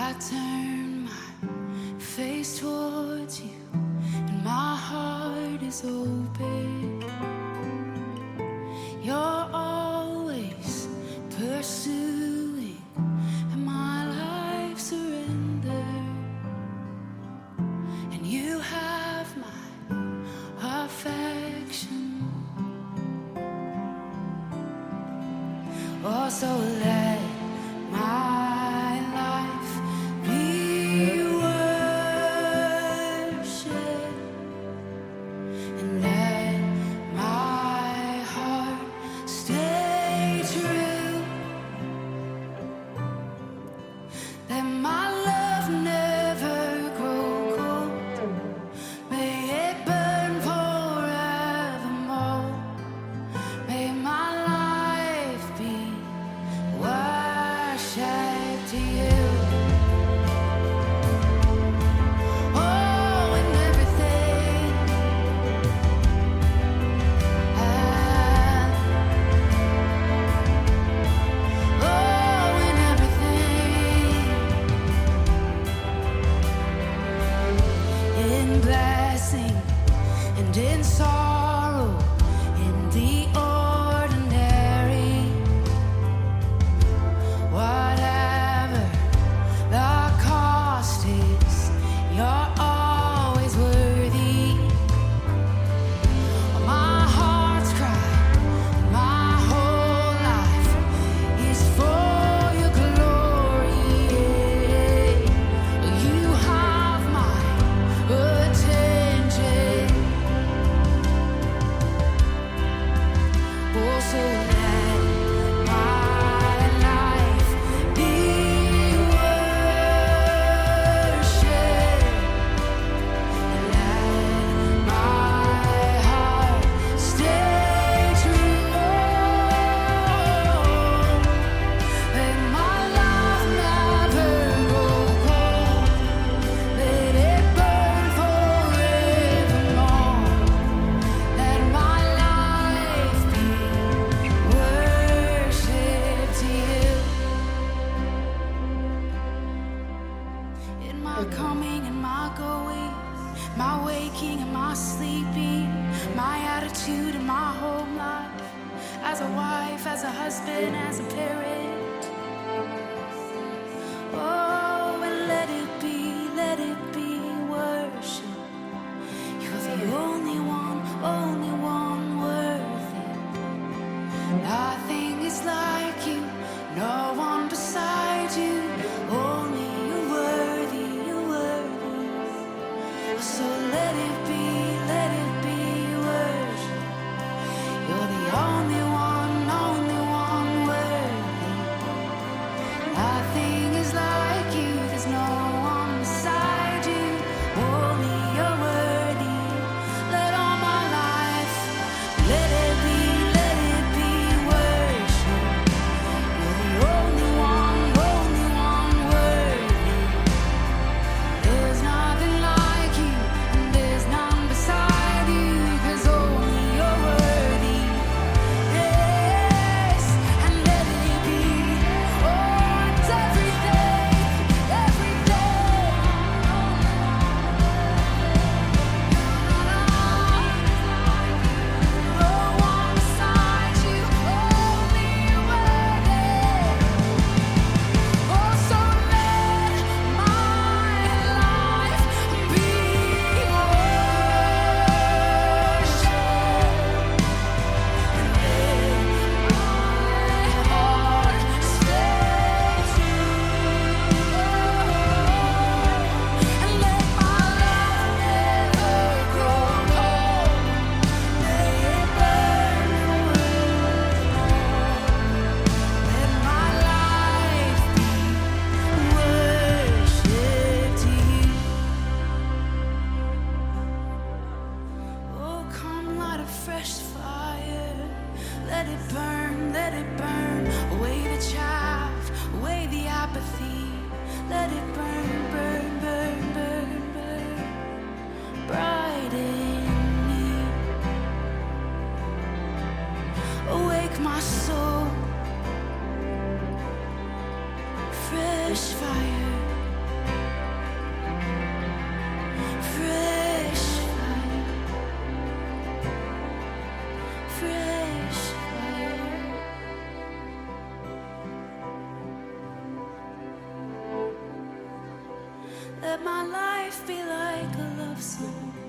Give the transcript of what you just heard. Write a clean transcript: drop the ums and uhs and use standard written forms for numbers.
turn my face towards you, and my heart is open. You're always pursuing, and my life surrendered. And you have my affection. Oh, so let my life be worship, and let my heart stay true. Let my love never grow cold. May it burn forevermore. May my life be worship to you. Oh, in everything, oh, in everything, in blessing and in sorrow, in the ordinary. Whatever the cost is, you're always worthy. My heart's cry, my whole life is for your glory. You have my attention. Oh, so let my life be worship, and let my heart stay true. Let my love never grow cold. Let it burn forevermore. Let my life be worship to you. In my coming and my going, my waking and my sleeping, my attitude and my home life, as a wife, as a husband, as a parent. Oh, and let it be worship. You're the only one worthy. Nothing is like you, no one beside you. Only you're worthy, you're worthy. So let it be worship. You're the only one worthy. Nothing is like you, there's no one beside you. Only you're worthy. Let all my life, let it be worship. You're the only one worthy. There's nothing like you, and there's none beside you, 'cause only you're worthy. Yes, and let it be. Oh, it's everything. No one beside you, only you're worthy. Oh, so let my life be worship, and let my heart stay true. And let my love never grow cold. May it burn forevermore. Let my life be worship to you. Oh, come light a fresh fire. Let it burn away the chaff, away the apathy. Let it burn, bright in me. Awake my soul, fresh fire. Let my life be like a love song.